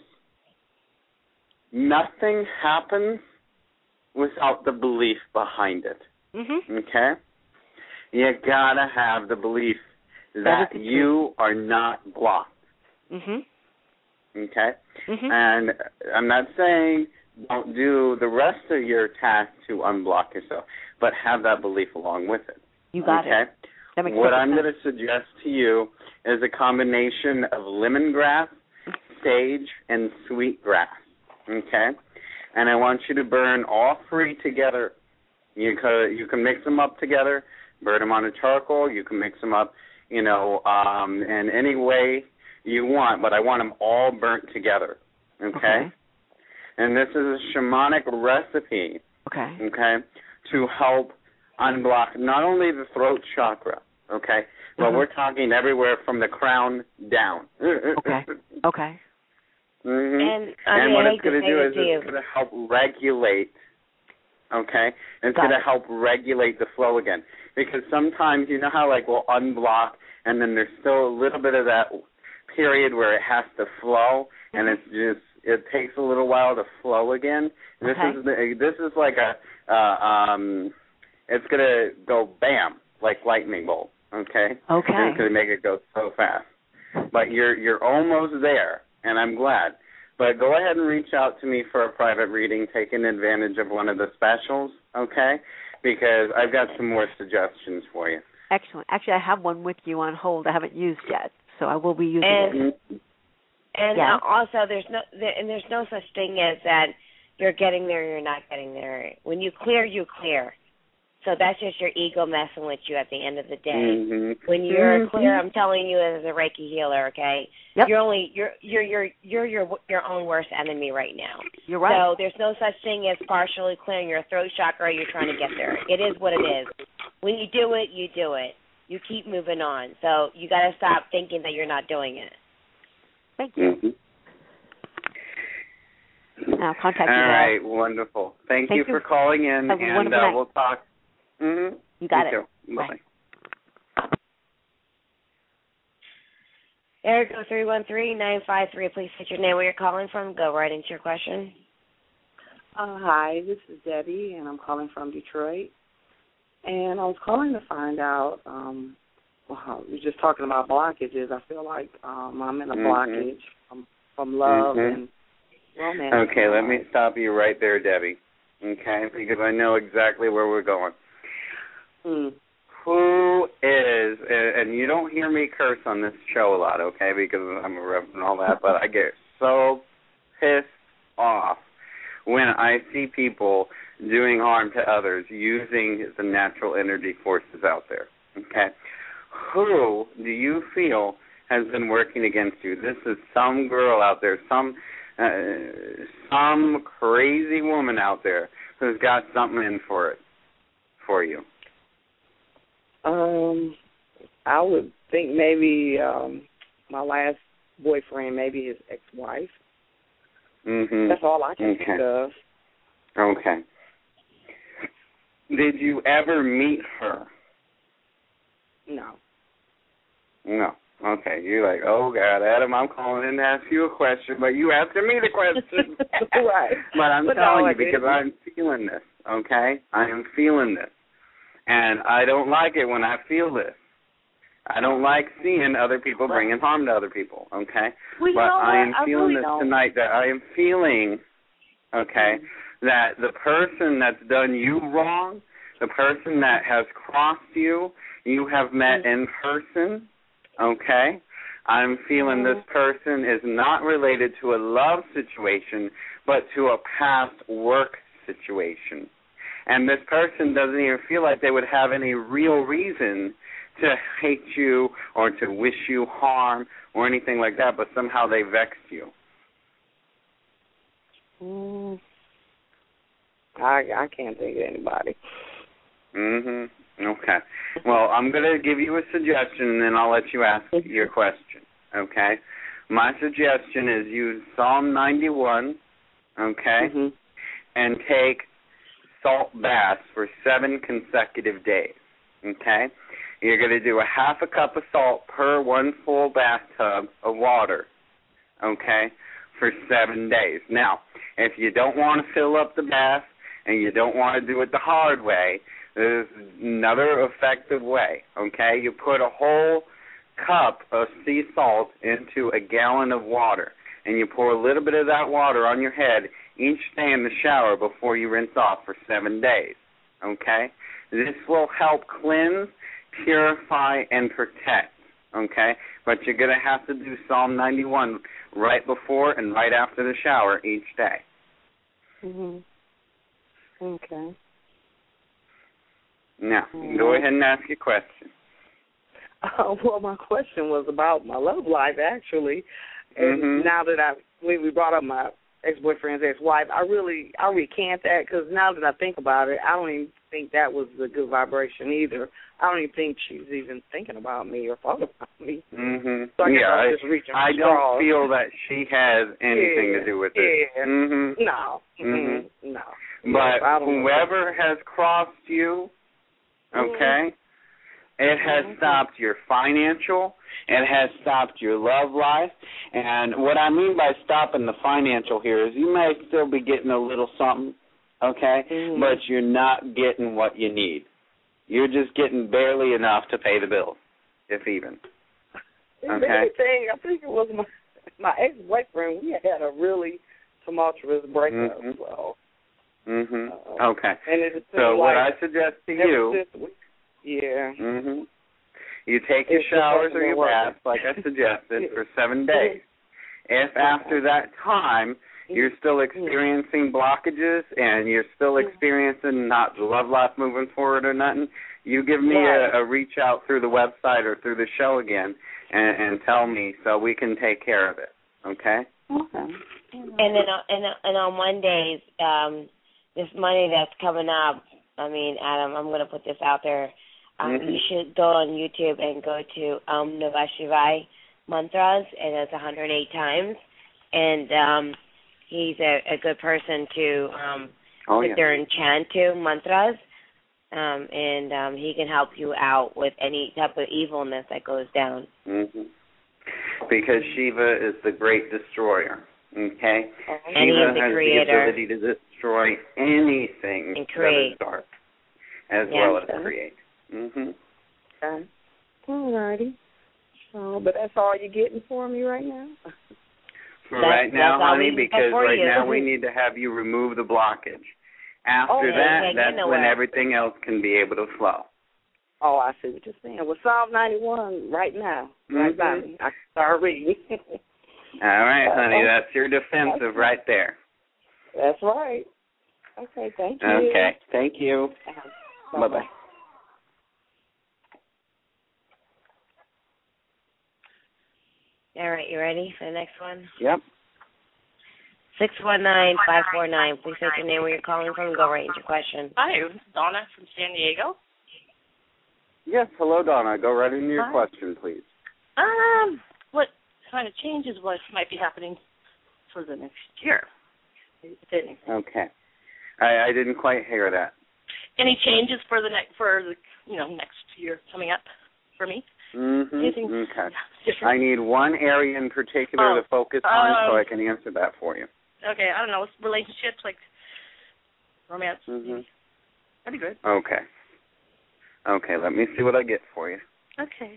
[SPEAKER 2] Nothing happens without the belief behind it,
[SPEAKER 1] Mhm.
[SPEAKER 2] okay? You got to have the belief
[SPEAKER 1] That
[SPEAKER 2] that
[SPEAKER 1] is the
[SPEAKER 2] you are not blocked,
[SPEAKER 1] Mhm.
[SPEAKER 2] okay?
[SPEAKER 1] Mhm.
[SPEAKER 2] And I'm not saying don't do the rest of your task to unblock yourself, but have that belief along with it.
[SPEAKER 1] You got
[SPEAKER 2] okay?
[SPEAKER 1] it. That makes
[SPEAKER 2] What
[SPEAKER 1] perfect
[SPEAKER 2] I'm
[SPEAKER 1] sense.
[SPEAKER 2] going to suggest to you is a combination of lemongrass, sage, and sweetgrass, okay? And I want you to burn all three together. You can, you can mix them up together, burn them on a charcoal. You can mix them up, you know, um, in any way you want, but I want them all burnt together, okay?
[SPEAKER 1] Okay.
[SPEAKER 2] and this is a shamanic recipe,
[SPEAKER 1] Okay.
[SPEAKER 2] okay, to help unblock not only the throat chakra, okay, but
[SPEAKER 1] Uh-huh.
[SPEAKER 2] we're talking everywhere from the crown down.
[SPEAKER 1] Okay. Okay.
[SPEAKER 2] Mm-hmm.
[SPEAKER 3] And I
[SPEAKER 2] and
[SPEAKER 3] mean,
[SPEAKER 2] what
[SPEAKER 3] I
[SPEAKER 2] it's
[SPEAKER 3] hate to
[SPEAKER 2] going to
[SPEAKER 3] say
[SPEAKER 2] do
[SPEAKER 3] this
[SPEAKER 2] is
[SPEAKER 3] to you.
[SPEAKER 2] it's going to help regulate, okay? It's
[SPEAKER 1] Got
[SPEAKER 2] going to
[SPEAKER 1] it.
[SPEAKER 2] help regulate the flow again. Because sometimes, you know how, like, we'll unblock, and then there's still a little bit of that period where it has to flow, and it's just, it takes a little while to flow again. This
[SPEAKER 1] Okay.
[SPEAKER 2] is the, this is like a, uh, um, it's going to go bam, like lightning bolt, okay?
[SPEAKER 1] Okay.
[SPEAKER 2] And it's going to make it go so fast. But you're you're almost there, and I'm glad. But go ahead and reach out to me for a private reading, taking advantage of one of the specials, okay? Because I've got some more suggestions for you.
[SPEAKER 1] Excellent. Actually, I have one with you on hold I haven't used yet, so I will be using
[SPEAKER 3] And
[SPEAKER 1] it.
[SPEAKER 3] and
[SPEAKER 1] Yeah.
[SPEAKER 3] uh, also, there's no there, and there's no such thing as that you're getting there, you're not getting there. When you clear, you clear. So that's just your ego messing with you at the end of the day.
[SPEAKER 2] Mm-hmm.
[SPEAKER 3] When you're
[SPEAKER 2] Mm-hmm.
[SPEAKER 3] clear, I'm telling you as a Reiki healer, okay?
[SPEAKER 1] Yep.
[SPEAKER 3] You're only you're you're you're you're your your own worst enemy right now.
[SPEAKER 1] You're right.
[SPEAKER 3] So there's no such thing as partially clearing your throat chakra. You're trying to get there. It is what it is. When you do it, you do it. You keep moving on. So you got to stop thinking that you're not doing it.
[SPEAKER 1] Thank you.
[SPEAKER 2] Mm-hmm.
[SPEAKER 1] I'll contact
[SPEAKER 2] All
[SPEAKER 1] you.
[SPEAKER 2] right, wonderful. Thank,
[SPEAKER 1] Thank
[SPEAKER 2] you
[SPEAKER 1] you.
[SPEAKER 2] for calling in,
[SPEAKER 1] Have a
[SPEAKER 2] and
[SPEAKER 1] wonderful
[SPEAKER 2] uh,
[SPEAKER 1] night.
[SPEAKER 2] we'll talk. Mm-hmm.
[SPEAKER 1] You got
[SPEAKER 2] you
[SPEAKER 1] it.
[SPEAKER 2] Too.
[SPEAKER 1] Bye.
[SPEAKER 2] Bye.
[SPEAKER 3] Eric, three one three nine five three. Please state your name, where you're calling from. Go right into your question.
[SPEAKER 6] Uh, hi, this is Debbie, and I'm calling from Detroit. And I was calling to find out, um, well, you're just talking about blockages. I feel like um, I'm in a
[SPEAKER 2] Mm-hmm.
[SPEAKER 6] blockage from, from love
[SPEAKER 2] Mm-hmm.
[SPEAKER 6] and romance.
[SPEAKER 2] Okay, let me stop you right there, Debbie, okay, because I know exactly where we're going.
[SPEAKER 6] Mm.
[SPEAKER 2] Who is, and you don't hear me curse on this show a lot, okay, because I'm a reverend and all that, but I get so pissed off when I see people doing harm to others using the natural energy forces out there, okay? Who do you feel has been working against you? This is some girl out there, some uh, some crazy woman out there who's got something in for it, for you.
[SPEAKER 6] Um, I would think maybe um, my last boyfriend, maybe his ex-wife.
[SPEAKER 2] Mm-hmm.
[SPEAKER 6] That's all I can
[SPEAKER 2] Okay.
[SPEAKER 6] think of.
[SPEAKER 2] Okay. Did you ever meet her?
[SPEAKER 6] No.
[SPEAKER 2] No. Okay. You're like, oh, God, Adam, I'm calling in to ask you a question, but you asking me the question.
[SPEAKER 6] Right.
[SPEAKER 2] But I'm
[SPEAKER 6] But
[SPEAKER 2] telling
[SPEAKER 6] no,
[SPEAKER 2] you
[SPEAKER 6] I
[SPEAKER 2] because
[SPEAKER 6] didn't.
[SPEAKER 2] I'm feeling this, okay? I am feeling this. And I don't like it when I feel this. I don't like seeing other people bringing harm to other people, okay?
[SPEAKER 6] Well, you
[SPEAKER 2] but
[SPEAKER 6] know
[SPEAKER 2] I am
[SPEAKER 6] what? I
[SPEAKER 2] feeling
[SPEAKER 6] really
[SPEAKER 2] this
[SPEAKER 6] don't.
[SPEAKER 2] tonight that I am feeling, okay,
[SPEAKER 6] Mm-hmm.
[SPEAKER 2] that the person that's done you wrong, the person that has crossed you, you have met in person, okay? I'm feeling this person is not related to a love situation, but to a past work situation. And this person doesn't even feel like they would have any real reason to hate you or to wish you harm or anything like that, but somehow they vexed you.
[SPEAKER 6] Mm. I I can't think of anybody.
[SPEAKER 2] Mhm. Okay. Well, I'm going to give you a suggestion, and then I'll let you ask your question. Okay. My suggestion is use Psalm ninety-one. Okay.
[SPEAKER 6] Mm-hmm.
[SPEAKER 2] And take salt baths for seven consecutive days. Okay. You're going to do a half a cup of salt per one full bathtub of water. Okay. For seven days. Now, if you don't want to fill up the bath and you don't want to do it the hard way, there's another effective way, okay? You put a whole cup of sea salt into a gallon of water, and you pour a little bit of that water on your head each day in the shower before you rinse off for seven days, okay? This will help cleanse, purify, and protect, okay? But you're going to have to do Psalm ninety-one right before and right after the shower each day.
[SPEAKER 6] Mhm. Okay.
[SPEAKER 2] Now, go ahead and ask your question.
[SPEAKER 6] Uh, well, my question was about my love life, actually. And
[SPEAKER 2] Mhm.
[SPEAKER 6] now that I, when we brought up my ex-boyfriend's ex-wife. I really, I recant that because now that I think about it, I don't even think that was a good vibration either. I don't even think she's even thinking about me or thought about me.
[SPEAKER 2] Mm-hmm.
[SPEAKER 6] So I guess
[SPEAKER 2] yeah,
[SPEAKER 6] I,
[SPEAKER 2] I,
[SPEAKER 6] just reaching
[SPEAKER 2] I
[SPEAKER 6] for
[SPEAKER 2] don't
[SPEAKER 6] straws.
[SPEAKER 2] feel that she has anything
[SPEAKER 6] yeah,
[SPEAKER 2] to do with
[SPEAKER 6] yeah.
[SPEAKER 2] it. Mm-hmm.
[SPEAKER 6] No.
[SPEAKER 2] Mm-hmm.
[SPEAKER 6] No.
[SPEAKER 2] But
[SPEAKER 6] yes,
[SPEAKER 2] whoever has crossed you, okay, mm-hmm. it has mm-hmm. stopped your financial, it has stopped your love life. And what I mean by stopping the financial here is you may still be getting a little something, okay, mm-hmm. but you're not getting what you need. You're just getting barely enough to pay the bills, if even. Okay.
[SPEAKER 6] Anything, I think it was my my ex-boyfriend. We had a really tumultuous breakup.
[SPEAKER 2] Mm-hmm.
[SPEAKER 6] So.
[SPEAKER 2] Mhm.
[SPEAKER 6] Uh,
[SPEAKER 2] okay.
[SPEAKER 6] And it
[SPEAKER 2] so
[SPEAKER 6] like
[SPEAKER 2] what I suggest to you,
[SPEAKER 6] yeah.
[SPEAKER 2] Mhm. You take your
[SPEAKER 6] it's
[SPEAKER 2] showers or your baths, like I suggested, for seven days. If after that time you're still experiencing blockages and you're still experiencing not the love life moving forward or nothing, you give me a, a reach out through the website or through the show again and, and tell me so we can take care of it. Okay?
[SPEAKER 3] Okay. And then and and on Mondays, um, this Monday that's coming up, I mean, Adam, I'm going to put this out there. Um, mm-hmm. You should go on YouTube and go to um, Namah Shivaya mantras, and it's one hundred eight times. And um, he's a, a good person to um,
[SPEAKER 2] oh,
[SPEAKER 3] sit
[SPEAKER 2] yeah.
[SPEAKER 3] there and chant to mantras, um, and um, he can help you out with any type of evilness that goes down.
[SPEAKER 2] Mm-hmm. Because Shiva is the great destroyer. Okay?
[SPEAKER 3] And
[SPEAKER 2] Shiva
[SPEAKER 3] he is the
[SPEAKER 2] has
[SPEAKER 3] creator.
[SPEAKER 2] the ability to destroy anything
[SPEAKER 3] and create.
[SPEAKER 2] that is dark, as
[SPEAKER 3] yeah,
[SPEAKER 2] well as
[SPEAKER 3] so.
[SPEAKER 2] create. Mm-hmm.
[SPEAKER 6] Okay. All righty. Oh, but that's all you're getting for me right now?
[SPEAKER 2] For
[SPEAKER 3] that's,
[SPEAKER 2] right now, honey, because right
[SPEAKER 3] you.
[SPEAKER 2] now we need to have you remove the blockage. After
[SPEAKER 6] oh,
[SPEAKER 2] that, that's when everything else can be able to flow.
[SPEAKER 6] Oh, I see what you're saying. Well, Psalm ninety-one right now.
[SPEAKER 2] Mm-hmm.
[SPEAKER 6] Right by me. I can start reading.
[SPEAKER 2] All right, honey. That's your defensive right there.
[SPEAKER 6] That's right. Okay, thank you.
[SPEAKER 2] Okay, thank you.
[SPEAKER 6] Uh-huh.
[SPEAKER 2] Bye-bye.
[SPEAKER 3] All right, you ready for the next one?
[SPEAKER 2] Yep.
[SPEAKER 3] six one nine, five four nine. Please state your name, where you're calling from, and go right into your question.
[SPEAKER 7] Hi, this is Donna from San Diego.
[SPEAKER 2] Yes, hello, Donna. Go right into your
[SPEAKER 7] Hi.
[SPEAKER 2] question, please.
[SPEAKER 7] Um, what kind of changes what might be happening for the next year?
[SPEAKER 2] Okay. I, I didn't quite hear that.
[SPEAKER 7] Any changes for the next for the you know next year coming up for me?
[SPEAKER 2] Mm-hmm.
[SPEAKER 7] Anything
[SPEAKER 2] okay.
[SPEAKER 7] different?
[SPEAKER 2] I need one area in particular
[SPEAKER 7] oh,
[SPEAKER 2] to focus on
[SPEAKER 7] um,
[SPEAKER 2] so I can answer that for you.
[SPEAKER 7] Okay, I don't know, relationships, like romance.
[SPEAKER 2] Mm-hmm.
[SPEAKER 7] That'd be good.
[SPEAKER 2] Okay. Okay, let me see what I get for you.
[SPEAKER 7] Okay.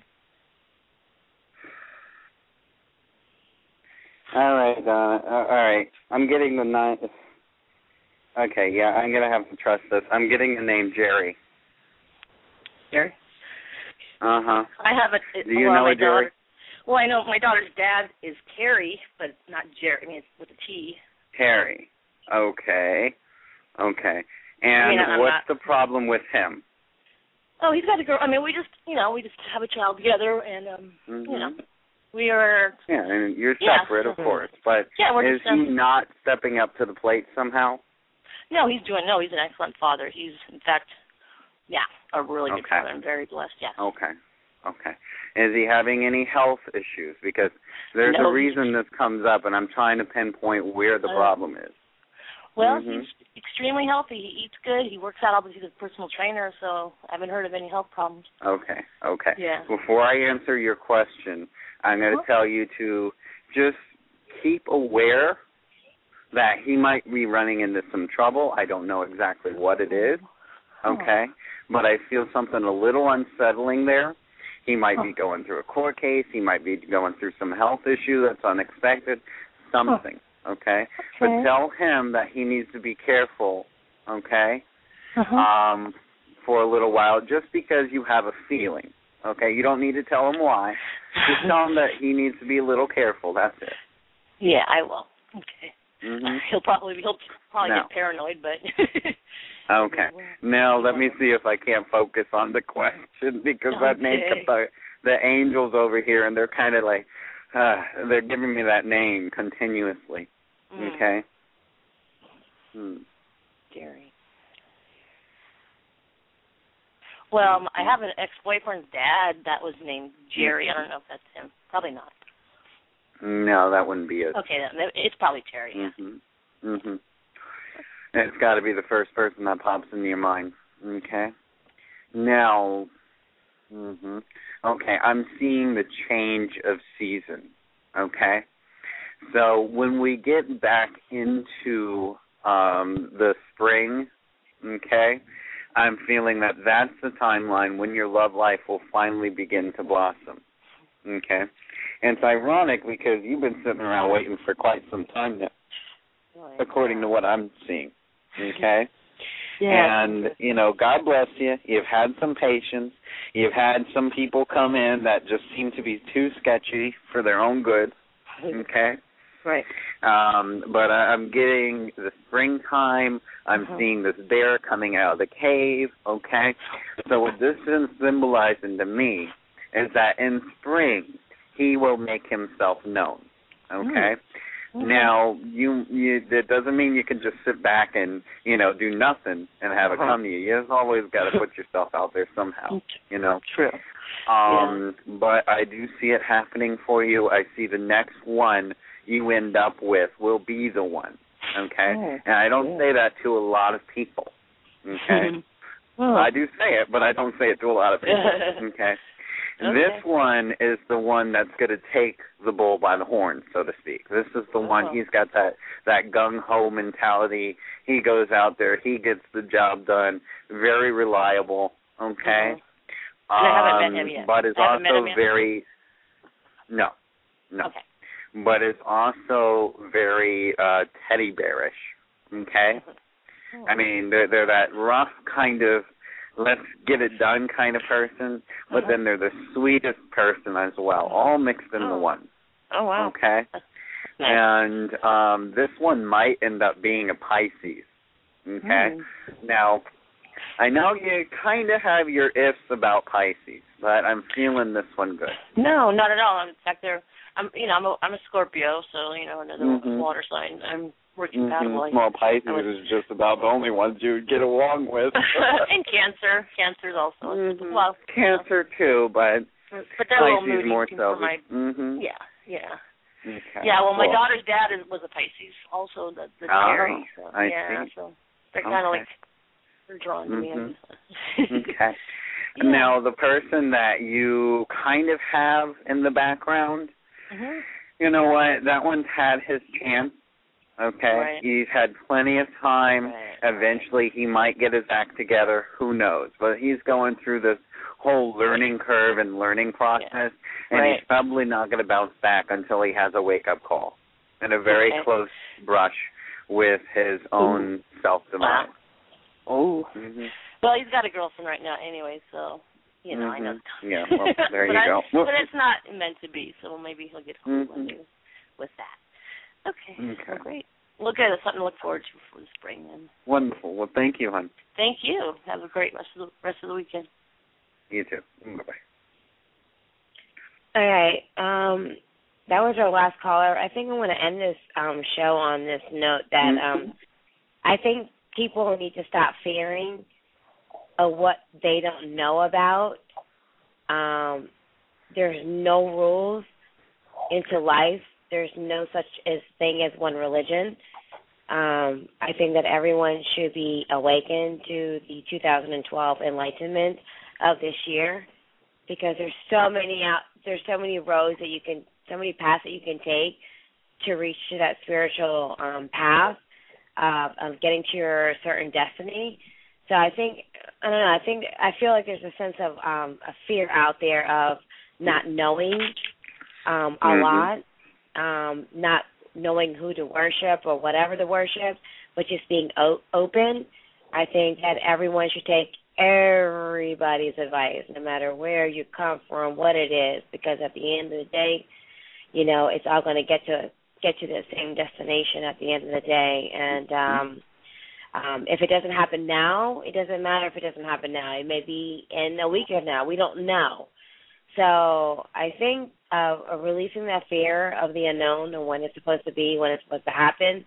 [SPEAKER 2] All right, Donna. Uh, all right. I'm getting the nine. Okay, yeah, I'm going to have to trust this. I'm getting the name Jerry.
[SPEAKER 7] Jerry?
[SPEAKER 2] Uh-huh.
[SPEAKER 7] I have a...
[SPEAKER 2] Do you
[SPEAKER 7] well,
[SPEAKER 2] know
[SPEAKER 7] my
[SPEAKER 2] a Jerry?
[SPEAKER 7] Daughter, well, I know my daughter's dad is Terry, but not Jerry. I mean, it's with a T.
[SPEAKER 2] Terry. Okay. Okay. And
[SPEAKER 7] I mean, I'm
[SPEAKER 2] what's
[SPEAKER 7] not,
[SPEAKER 2] the problem with him?
[SPEAKER 7] Oh, he's got a girl. I mean, we just, you know, we just have a child together, and, um,
[SPEAKER 2] Mm-hmm.
[SPEAKER 7] you know, we are...
[SPEAKER 2] Yeah, and you're
[SPEAKER 7] yeah.
[SPEAKER 2] separate, of course, but
[SPEAKER 7] yeah, we're
[SPEAKER 2] is
[SPEAKER 7] just, um,
[SPEAKER 2] he not stepping up to the plate somehow?
[SPEAKER 7] No, he's doing, no, he's an excellent father. He's, in fact, yeah, a really good
[SPEAKER 2] Okay.
[SPEAKER 7] father. I'm very blessed, yeah.
[SPEAKER 2] Okay. Okay. Is he having any health issues? Because there's
[SPEAKER 7] No,
[SPEAKER 2] a reason this comes up, and I'm trying to pinpoint where the
[SPEAKER 7] uh,
[SPEAKER 2] problem is.
[SPEAKER 7] Well,
[SPEAKER 2] mm-hmm.
[SPEAKER 7] he's extremely healthy. He eats good. He works out. Obviously, he's a personal trainer, so I haven't heard of any health problems.
[SPEAKER 2] Okay. Okay.
[SPEAKER 7] Yeah.
[SPEAKER 2] Before I answer your question, I'm going to
[SPEAKER 7] Uh-huh.
[SPEAKER 2] tell you to just keep aware that he might be running into some trouble. I don't know exactly what it is, okay? But I feel something a little unsettling there. He might be going through a court case. He might be going through some health issue that's unexpected, something, okay?
[SPEAKER 7] Okay.
[SPEAKER 2] But tell him that he needs to be careful, okay,
[SPEAKER 7] Uh-huh.
[SPEAKER 2] um, for a little while, just because you have a feeling, okay? You don't need to tell him why. Just tell him that he needs to be a little careful. That's it.
[SPEAKER 7] Yeah, I will. Okay.
[SPEAKER 2] Mm-hmm.
[SPEAKER 7] He'll probably he'll probably
[SPEAKER 2] No.
[SPEAKER 7] get paranoid, but
[SPEAKER 2] Okay. Now let me see if I can't focus on the question because that name
[SPEAKER 7] Okay.
[SPEAKER 2] the the angels over here and they're kind of like uh, they're giving me that name continuously.
[SPEAKER 7] Mm.
[SPEAKER 2] Okay. Hmm.
[SPEAKER 3] Jerry.
[SPEAKER 7] Well, I have an ex-boyfriend's dad that was named Jerry. I don't know if that's him. Probably not.
[SPEAKER 2] No, that wouldn't be it.
[SPEAKER 7] Okay, then it's probably Terry. Yeah.
[SPEAKER 2] Mm-hmm. Mm-hmm. It's got to be the first person that pops into your mind. Okay. Now, mm-hmm. Okay, I'm seeing the change of season. Okay. So when we get back into um, the spring, okay, I'm feeling that that's the timeline when your love life will finally begin to blossom. Okay. And it's ironic because you've been sitting around waiting for quite some time now, according to what I'm seeing. Okay?
[SPEAKER 3] Yeah.
[SPEAKER 2] And, you know, God bless you. You've had some patience. You've had some people come in that just seem to be too sketchy for their own good. Okay?
[SPEAKER 3] Right.
[SPEAKER 2] Um, but I, I'm getting the springtime. I'm uh-huh. seeing this bear coming out of the cave. Okay? So what this is symbolizing to me is that in spring, he will make himself known. Okay? Mm. Now, you, you that doesn't mean you can just sit back and, you know, do nothing and have uh-huh. it come to you. You've always got to put yourself out there somehow, you know.
[SPEAKER 3] True.
[SPEAKER 2] Um, yeah. But I do see it happening for you. I see the next one you end up with will be the one, okay? Oh, and I don't yeah. say that to a lot of people, okay? Oh. I do say it, but I don't say it to a lot of people, okay? Okay. This one is the one that's going to take the bull by the horn, so to speak. This is the oh. one, he's got that, that gung-ho mentality. He goes out there, he gets the job done, very reliable, okay?
[SPEAKER 7] Mm-hmm. Um, I haven't met him yet.
[SPEAKER 2] But is also very, no, no.
[SPEAKER 7] Okay.
[SPEAKER 2] But is also very uh, teddy bearish, okay? Mm-hmm. I mean, they're, they're that rough kind of, let's get it done kind of person, but uh-huh. then they're the sweetest person as well, all mixed into
[SPEAKER 7] oh.
[SPEAKER 2] one.
[SPEAKER 7] Oh, wow.
[SPEAKER 2] Okay?
[SPEAKER 7] Nice.
[SPEAKER 2] And um, this one might end up being a Pisces, okay? Mm. Now, I know you kind of have your ifs about Pisces, but I'm feeling this one good.
[SPEAKER 7] No, not at all. In fact, they're, I'm, you know, I'm a, I'm a Scorpio, so, you know, another
[SPEAKER 2] mm-hmm.
[SPEAKER 7] water sign. I'm working compatible.
[SPEAKER 2] Mm-hmm. Well, Pisces was, is just about the only ones you get along with.
[SPEAKER 7] And Cancer. Cancer's also.
[SPEAKER 2] Mm-hmm.
[SPEAKER 7] Well,
[SPEAKER 2] Cancer, too, but,
[SPEAKER 7] but they're
[SPEAKER 2] Pisces
[SPEAKER 7] a little moody
[SPEAKER 2] more
[SPEAKER 7] for my,
[SPEAKER 2] mm-hmm.
[SPEAKER 7] Yeah, yeah.
[SPEAKER 2] Okay.
[SPEAKER 7] Yeah, well,
[SPEAKER 2] cool.
[SPEAKER 7] my daughter's dad is, was a Pisces, also the, the
[SPEAKER 2] oh,
[SPEAKER 7] Jerry. So,
[SPEAKER 2] I
[SPEAKER 7] yeah,
[SPEAKER 2] see.
[SPEAKER 7] so they're kind of
[SPEAKER 2] okay.
[SPEAKER 7] like, they're drawn to
[SPEAKER 2] mm-hmm.
[SPEAKER 7] me.
[SPEAKER 2] Okay.
[SPEAKER 7] Yeah.
[SPEAKER 2] Now, the person that you kind of have in the background,
[SPEAKER 7] mm-hmm.
[SPEAKER 2] you know what? That one's had his chance, okay?
[SPEAKER 7] Right.
[SPEAKER 2] He's had plenty of time.
[SPEAKER 7] Right.
[SPEAKER 2] Eventually, he might get his act together. Who knows? But he's going through this whole learning curve and learning process,
[SPEAKER 7] yeah.
[SPEAKER 2] and
[SPEAKER 7] right.
[SPEAKER 2] he's probably not going to bounce back until he has a wake-up call and a very
[SPEAKER 7] okay.
[SPEAKER 2] close brush with his own
[SPEAKER 7] Ooh.
[SPEAKER 2] self-demise.
[SPEAKER 7] Oh.
[SPEAKER 2] Mm-hmm.
[SPEAKER 7] Well, he's got a girlfriend right now anyway, so, you know,
[SPEAKER 2] mm-hmm.
[SPEAKER 7] I know.
[SPEAKER 2] Yeah, well, there
[SPEAKER 7] but
[SPEAKER 2] you
[SPEAKER 7] I,
[SPEAKER 2] go.
[SPEAKER 7] But it's not meant to be, so maybe he'll get home
[SPEAKER 2] mm-hmm.
[SPEAKER 7] with that. Okay.
[SPEAKER 2] Okay.
[SPEAKER 7] Well, great. Look at it. Something to look forward to for the spring, then.
[SPEAKER 2] Wonderful. Well, thank you, hon.
[SPEAKER 7] Thank you. Have a great rest of the rest of the weekend.
[SPEAKER 2] You too. Bye-bye.
[SPEAKER 3] All right. Um, that was our last caller. I think I'm going to end this um, show on this note that um, I think people need to stop fearing of what they don't know about. Um, there's no rules into life. There's no such as thing as one religion. Um, I think that everyone should be awakened to the two thousand twelve enlightenment of this year, because there's so many out, there's so many roads that you can, so many paths that you can take to reach to that spiritual um, path uh, of getting to your certain destiny. So I think, I don't know, I think, I feel like there's a sense of um, a fear out there of not knowing um, a
[SPEAKER 2] mm-hmm.
[SPEAKER 3] lot, um, not knowing who to worship or whatever to worship, but just being o- open. I think that everyone should take everybody's advice, no matter where you come from, what it is, because at the end of the day, you know, it's all going to get to get to the same destination at the end of the day. And um, um, if it doesn't happen now, it doesn't matter if it doesn't happen now. It may be in a week from now. We don't know. So I think uh, releasing that fear of the unknown and when it's supposed to be, when it's supposed to happen,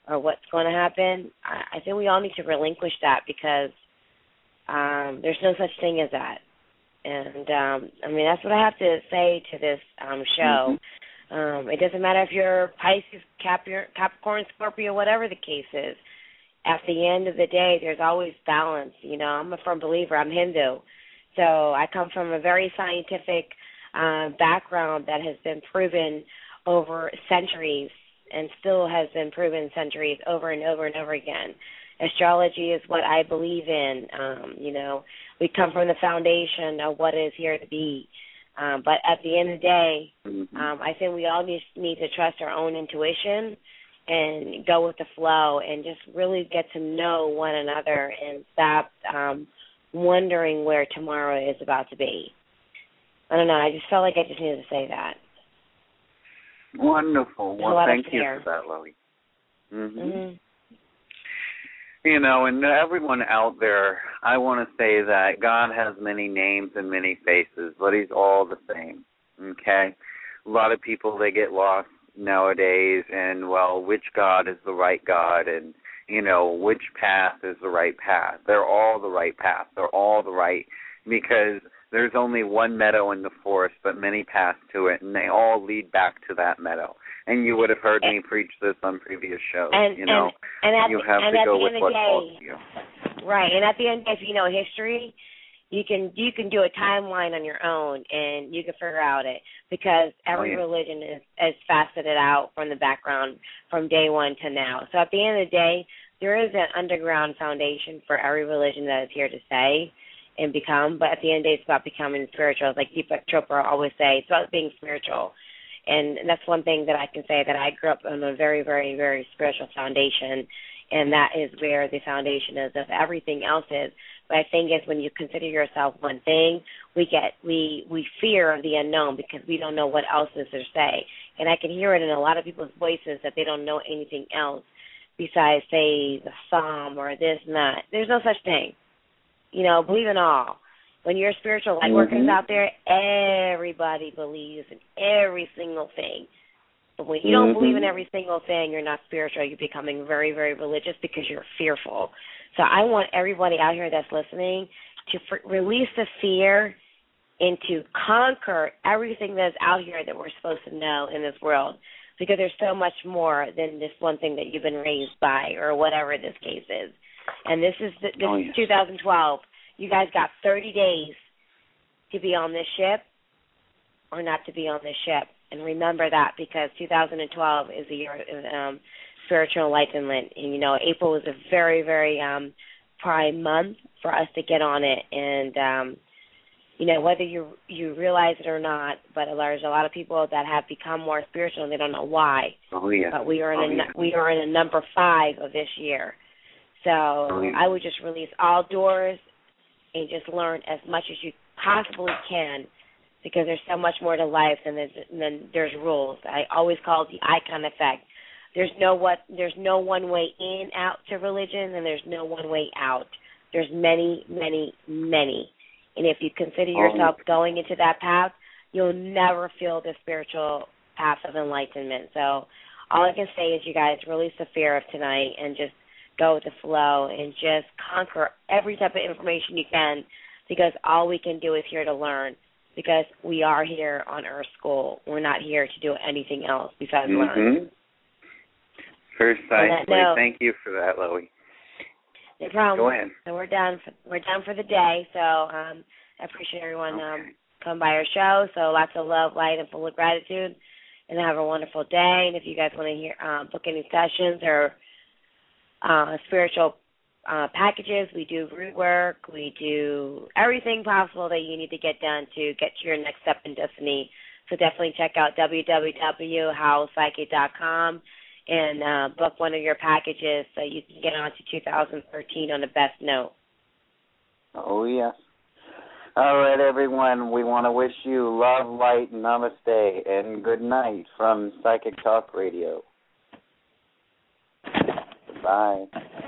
[SPEAKER 3] or what's going to happen, I, I think we all need to relinquish that because um, there's no such thing as that. And, um, I mean, that's what I have to say to this um, show. Mm-hmm. Um, it doesn't matter if you're Pisces, Capricorn, Scorpio, whatever the case is. At the end of the day, there's always balance. You know, I'm a firm believer. I'm Hindu. So I come from a very scientific uh, background that has been proven over centuries and still has been proven centuries over and over and over again. Astrology is what I believe in. Um, you know, we come from the foundation of what is here to be. Um, but at the end of the day, mm-hmm. um, I think we all need, need to trust our own intuition and go with the flow and just really get to know one another and stop um, wondering where tomorrow is about to be. I don't know. I just felt like I just needed to say that.
[SPEAKER 2] Wonderful. Well, thank you for that, Lily. Mm-hmm. Mm-hmm. You know, and everyone out there, I want to say that God has many names and many faces, but he's all the same, okay? A lot of people, they get lost nowadays and, well, which God is the right God and, you know, which path is the right path. They're all the right path. They're all the right because there's only one meadow in the forest, but many paths to it, and they all lead back to that meadow. And you would have heard and, me preach this on previous shows.
[SPEAKER 3] And,
[SPEAKER 2] you know,
[SPEAKER 3] and, and
[SPEAKER 2] you
[SPEAKER 3] the,
[SPEAKER 2] have
[SPEAKER 3] and
[SPEAKER 2] to
[SPEAKER 3] at
[SPEAKER 2] go
[SPEAKER 3] the
[SPEAKER 2] with
[SPEAKER 3] end
[SPEAKER 2] what
[SPEAKER 3] of the
[SPEAKER 2] calls
[SPEAKER 3] day,
[SPEAKER 2] to you.
[SPEAKER 3] Right, and at the end, if you know history, you can you can do a timeline on your own, and you can figure out it because every
[SPEAKER 2] oh, yeah.
[SPEAKER 3] religion is, is faceted out from the background from day one to now. So at the end of the day, there is an underground foundation for every religion that is here to stay and become, but at the end of the day, it's about becoming spiritual. Like Deepak Chopra always say, it's about being spiritual. And that's one thing that I can say, that I grew up on a very, very, very spiritual foundation, and that is where the foundation is of everything else is. But I think is when you consider yourself one thing, we get we we fear the unknown because we don't know what else is to say. And I can hear it in a lot of people's voices that they don't know anything else besides, say, the Psalm or this and that. There's no such thing. You know, believe in all. When you're spiritual light workers mm-hmm. out there, everybody believes in every single thing. But when you don't mm-hmm. believe in every single thing, you're not spiritual. You're becoming very, very religious because you're fearful. So I want everybody out here that's listening to f- release the fear and to conquer everything that's out here that we're supposed to know in this world, because there's so much more than this one thing that you've been raised by or whatever this case is. And this is the, this oh, yes. is two thousand twelve. You guys got thirty days to be on this ship or not to be on this ship. And remember that, because two thousand twelve is the year of um, spiritual enlightenment. And, you know, April is a very, very um, prime month for us to get on it. And, um, you know, whether you you realize it or not, but there's a lot of people that have become more spiritual and they don't know why.
[SPEAKER 2] Oh, yeah.
[SPEAKER 3] But we are in,
[SPEAKER 2] oh,
[SPEAKER 3] a,
[SPEAKER 2] yeah.
[SPEAKER 3] we are in a number five of this year. So
[SPEAKER 2] oh, yeah.
[SPEAKER 3] I would just release all doors and just learn as much as you possibly can, because there's so much more to life than there's, than there's rules. I always call it the icon effect. There's no what there's no one way in out to religion, and there's no one way out. There's many, many, many. And if you consider yourself going into that path, you'll never feel the spiritual path of enlightenment. So all I can say is, you guys, release the fear of tonight and just go with the flow and just conquer every type of information you can, because all we can do is here to learn, because we are here on Earth School. We're not here to do anything else besides
[SPEAKER 2] mm-hmm.
[SPEAKER 3] learn.
[SPEAKER 2] Precisely.
[SPEAKER 3] Note,
[SPEAKER 2] thank you for that, Loie.
[SPEAKER 3] No problem.
[SPEAKER 2] Go ahead.
[SPEAKER 3] So we're done. For, we're done for the day. So um, I appreciate everyone
[SPEAKER 2] okay.
[SPEAKER 3] um, come by our show. So lots of love, light, and full of gratitude. And have a wonderful day. And if you guys want to hear um, book any sessions or uh, spiritual uh, packages, we do root work. We do everything possible that you need to get done to get to your next step in destiny. So definitely check out w w w dot how psychic dot com and uh, book one of your packages so you can get on to two thousand thirteen on the best note.
[SPEAKER 2] Oh, yes. All right, everyone. We want to wish you love, light, namaste, and good night from Psychic Talk Radio. Bye.